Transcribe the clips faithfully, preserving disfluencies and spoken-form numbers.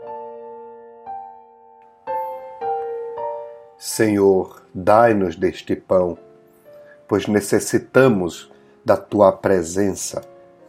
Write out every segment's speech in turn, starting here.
Senhor, dai-nos deste pão, pois necessitamos da Tua presença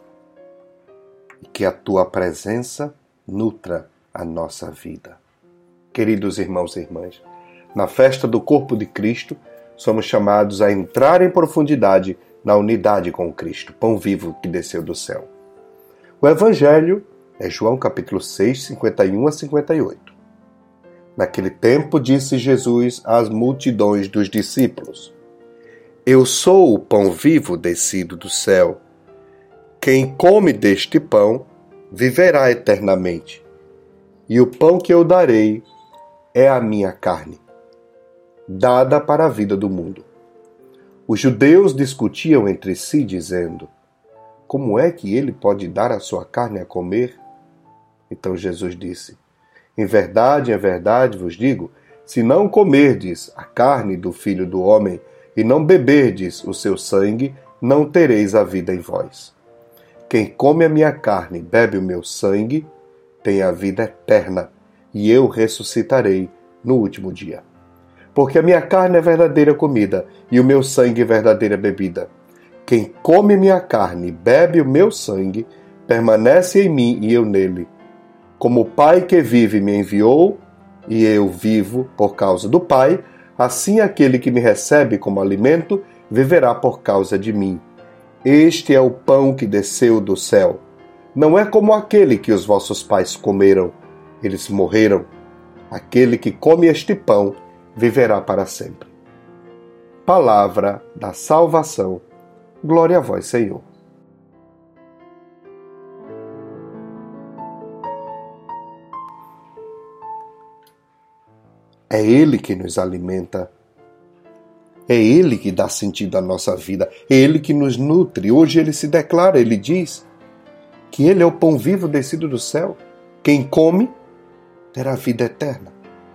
e que a Tua presença nutra a nossa vida. Queridos irmãos e irmãs, na festa do corpo de Cristo, somos chamados a entrar em profundidade na unidade com Cristo, pão vivo que desceu do céu. O Evangelho é João capítulo seis, cinquenta e um a cinquenta e oito. Naquele tempo disse Jesus às multidões dos discípulos: Eu sou o pão vivo descido do céu. Quem come deste pão viverá eternamente. E o pão que eu darei é a minha carne, dada para a vida do mundo. Os judeus discutiam entre si, dizendo: Como é que ele pode dar a sua carne a comer? Então Jesus disse: Em verdade, em verdade vos digo, se não comerdes a carne do Filho do Homem e não beberdes o seu sangue, não tereis a vida em vós. Quem come a minha carne e bebe o meu sangue, tem a vida eterna, e eu ressuscitarei no último dia. Porque a minha carne é verdadeira comida, e o meu sangue é verdadeira bebida. Quem come minha carne e bebe o meu sangue, permanece em mim e eu nele. Como o Pai que vive me enviou, e eu vivo por causa do Pai, assim aquele que me recebe como alimento viverá por causa de mim. Este é o pão que desceu do céu. Não é como aquele que os vossos pais comeram. Eles morreram. Aquele que come este pão viverá para sempre. Palavra da salvação. Glória a vós, Senhor. É Ele que nos alimenta. É Ele que dá sentido à nossa vida. É Ele que nos nutre. Hoje Ele se declara, Ele diz que Ele é o pão vivo descido do céu. Quem come terá vida eterna.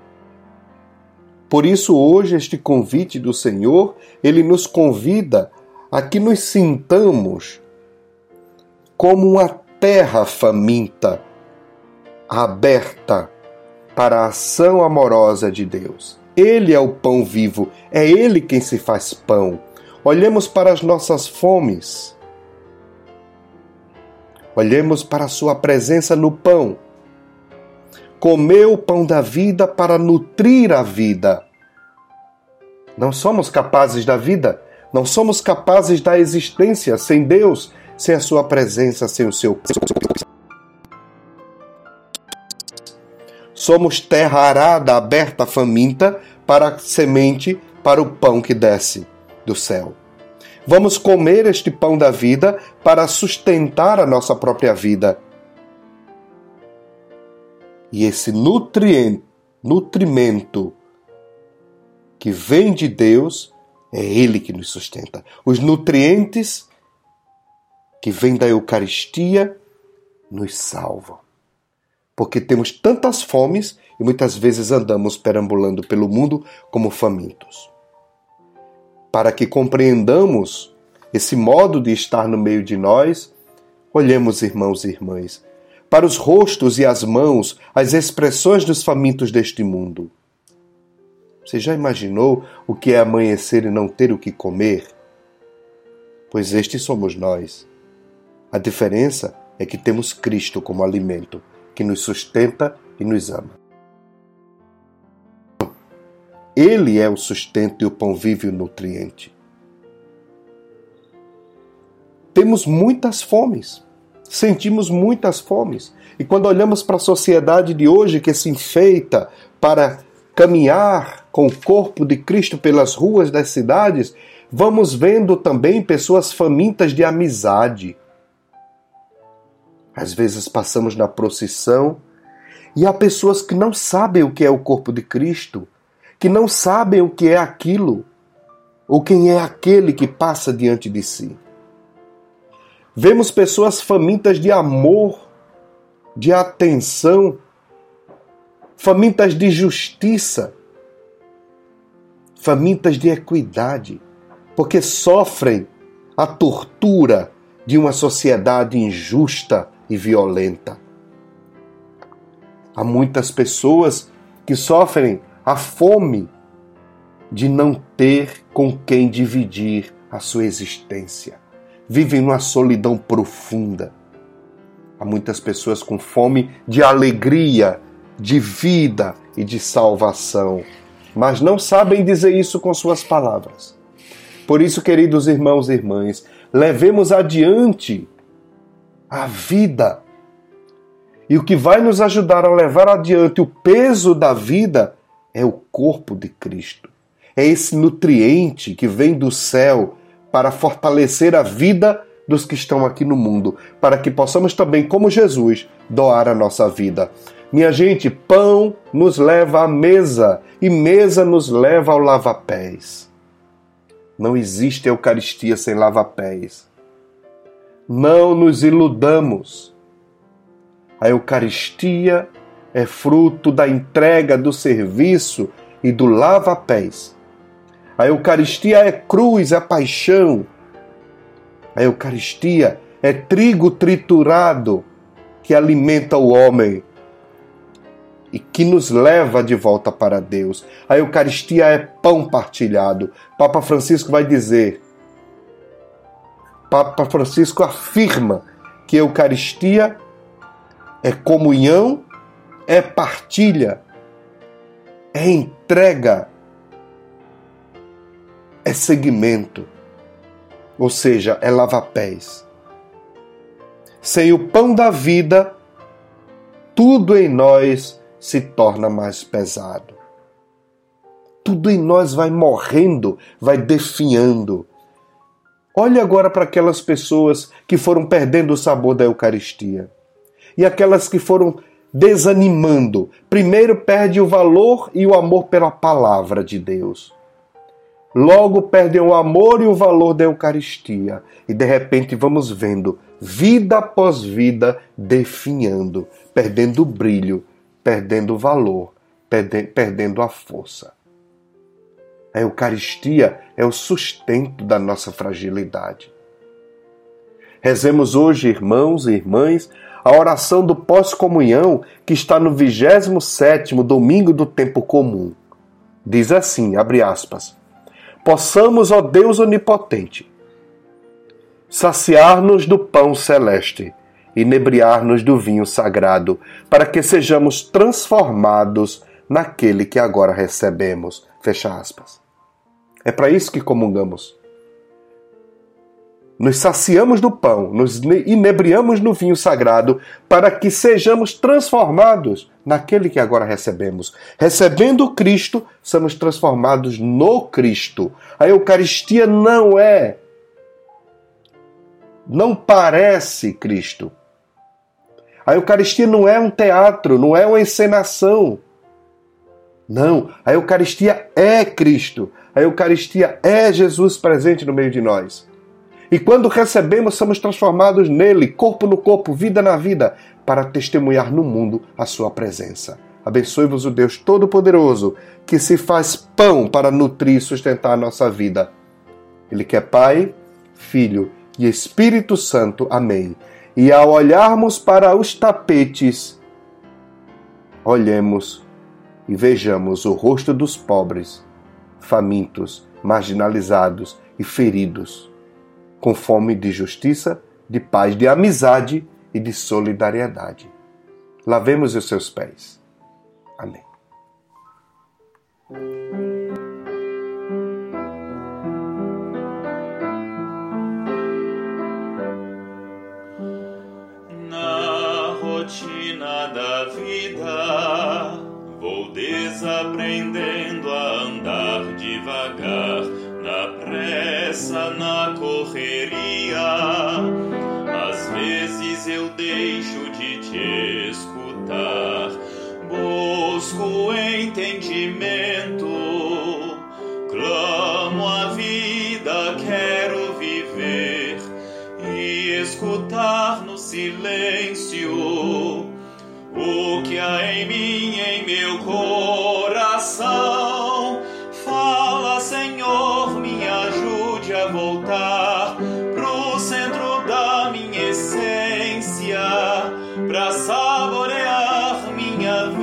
Por isso hoje este convite do Senhor, Ele nos convida a que nos sintamos como uma terra faminta, aberta para a ação amorosa de Deus. Ele é o pão vivo, é Ele quem se faz pão. Olhemos para as nossas fomes. Olhemos para a sua presença no pão. Comeu o pão da vida para nutrir a vida. Não somos capazes da vida, não somos capazes da existência sem Deus, sem a sua presença, sem o seu Somos terra arada, aberta, faminta, para a semente, para o pão que desce do céu. Vamos comer este pão da vida para sustentar a nossa própria vida. E esse nutriente, nutrimento que vem de Deus, é Ele que nos sustenta. Os nutrientes que vêm da Eucaristia nos salvam. Porque temos tantas fomes e muitas vezes andamos perambulando pelo mundo como famintos. Para que compreendamos esse modo de estar no meio de nós, olhemos, irmãos e irmãs, para os rostos e as mãos, as expressões dos famintos deste mundo. Você já imaginou o que é amanhecer e não ter o que comer? Pois estes somos nós. A diferença é que temos Cristo como alimento, que nos sustenta e nos ama. Ele é o sustento e o pão vivo e o nutriente. Temos muitas fomes, sentimos muitas fomes. E quando olhamos para a sociedade de hoje que se enfeita para caminhar com o corpo de Cristo pelas ruas das cidades, vamos vendo também pessoas famintas de amizade. Às vezes passamos na procissão e há pessoas que não sabem o que é o corpo de Cristo, que não sabem o que é aquilo, ou quem é aquele que passa diante de si. Vemos pessoas famintas de amor, de atenção, famintas de justiça, famintas de equidade, porque sofrem a tortura de uma sociedade injusta e violenta. Há muitas pessoas que sofrem a fome de não ter com quem dividir a sua existência. Vivem numa solidão profunda. Há muitas pessoas com fome de alegria, de vida e de salvação, mas não sabem dizer isso com suas palavras. Por isso, queridos irmãos e irmãs, levemos adiante a vida. E o que vai nos ajudar a levar adiante o peso da vida é o corpo de Cristo. É esse nutriente que vem do céu para fortalecer a vida dos que estão aqui no mundo, para que possamos também, como Jesus, doar a nossa vida. Minha gente, pão nos leva à mesa e mesa nos leva ao lava-pés. Não existe Eucaristia sem lava-pés. Não nos iludamos. A Eucaristia é fruto da entrega, do serviço e do lava-pés. A Eucaristia é cruz, é paixão. A Eucaristia é trigo triturado que alimenta o homem e que nos leva de volta para Deus. A Eucaristia é pão partilhado. Papa Francisco vai dizer, Papa Francisco afirma que a Eucaristia é comunhão, é partilha, é entrega, é seguimento, ou seja, é lava-pés. Sem o pão da vida, tudo em nós se torna mais pesado. Tudo em nós vai morrendo, vai definhando. Olhe agora para aquelas pessoas que foram perdendo o sabor da Eucaristia. E aquelas que foram desanimando. Primeiro perde o valor e o amor pela palavra de Deus. Logo perdem o amor e o valor da Eucaristia. E de repente vamos vendo vida após vida definhando, perdendo o brilho, perdendo o valor, perdendo a força. A Eucaristia é o sustento da nossa fragilidade. Rezemos hoje, irmãos e irmãs, a oração do pós-comunhão que está no vigésimo sétimo domingo do tempo comum. Diz assim, abre aspas, possamos, ó Deus onipotente, saciar-nos do pão celeste, inebriar-nos do vinho sagrado, para que sejamos transformados naquele que agora recebemos. Fecha aspas. É para isso que comungamos. Nos saciamos do pão, nos inebriamos no vinho sagrado, para que sejamos transformados naquele que agora recebemos. Recebendo o Cristo, somos transformados no Cristo. A Eucaristia não é, não parece Cristo. A Eucaristia não é um teatro, não é uma encenação. Não, a Eucaristia é Cristo. A Eucaristia é Jesus presente no meio de nós. E quando recebemos, somos transformados nele, corpo no corpo, vida na vida, para testemunhar no mundo a sua presença. Abençoe-vos o Deus Todo-Poderoso, que se faz pão para nutrir e sustentar a nossa vida. Ele que é Pai, Filho e Espírito Santo. Amém. E ao olharmos para os tapetes, olhemos e vejamos o rosto dos pobres, famintos, marginalizados e feridos, com fome de justiça, de paz, de amizade e de solidariedade. Lavemos os seus pés. Amém. Na rotina da vida, vou desaprendendo a andar devagar, na pressa, na correria. Às vezes eu deixo de te escutar, busco entendimento, clamo a vida, quero viver e escutar no silêncio o que há em mim, em meu coração. Fala, Senhor, me ajude a voltar pro centro da minha essência, pra saborear minha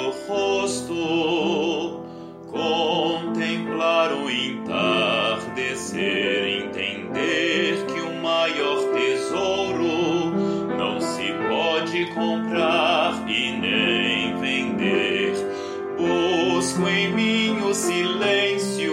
teu rosto, contemplar o entardecer, entender que o maior tesouro não se pode comprar e nem vender. Busco em mim o silêncio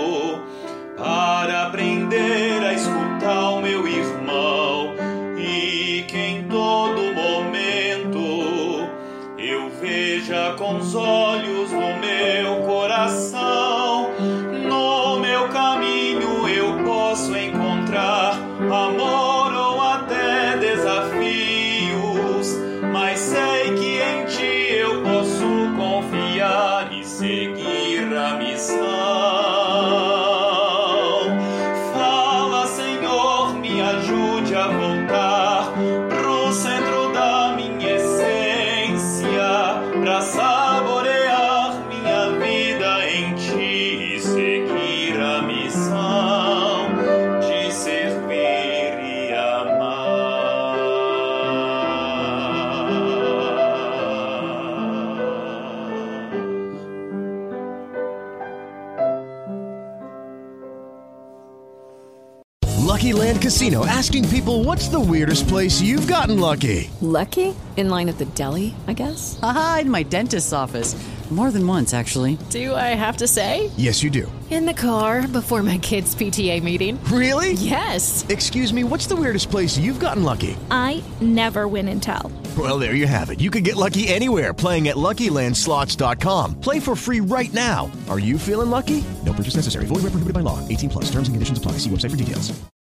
para aprender a escutar o meu irmão, e que em todo momento eu veja com os olhos no meu coração. No meu caminho eu posso encontrar amor ou até desafios, mas sei que em ti eu posso confiar e seguir a missão. Fala, Senhor, me ajude a voltar pro centro da minha essência, pra saborear minha vida em ti e seguir a missão de servir e amar. Lucky Land Casino, asking people, what's the weirdest place you've gotten lucky? Lucky? In line at the deli, I guess? Aha, in my dentist's office. More than once, actually. Do I have to say? Yes, you do. In the car before my kids' P T A meeting. Really? Yes. Excuse me, what's the weirdest place you've gotten lucky? I never win and tell. Well, there you have it. You can get lucky anywhere, playing at Lucky Land Slots dot com. Play for free right now. Are you feeling lucky? No purchase necessary. Void where prohibited by law. eighteen plus. Terms and conditions apply. See website for details.